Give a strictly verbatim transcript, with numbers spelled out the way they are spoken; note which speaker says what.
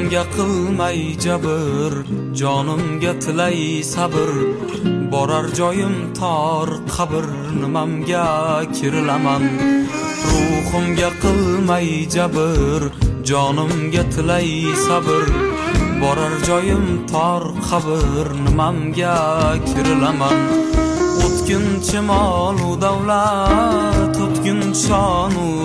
Speaker 1: ruhimga qilmay jabr, jonimga tilay sabr. Borar joyim tor qabr, nimamga kirilaman. Ruhimga qilmay jabr, jonimga tilay sabr. Borar joyim tor qabr, nimamga kirilaman. O'tkin chimol u davlat, o'tkin shon u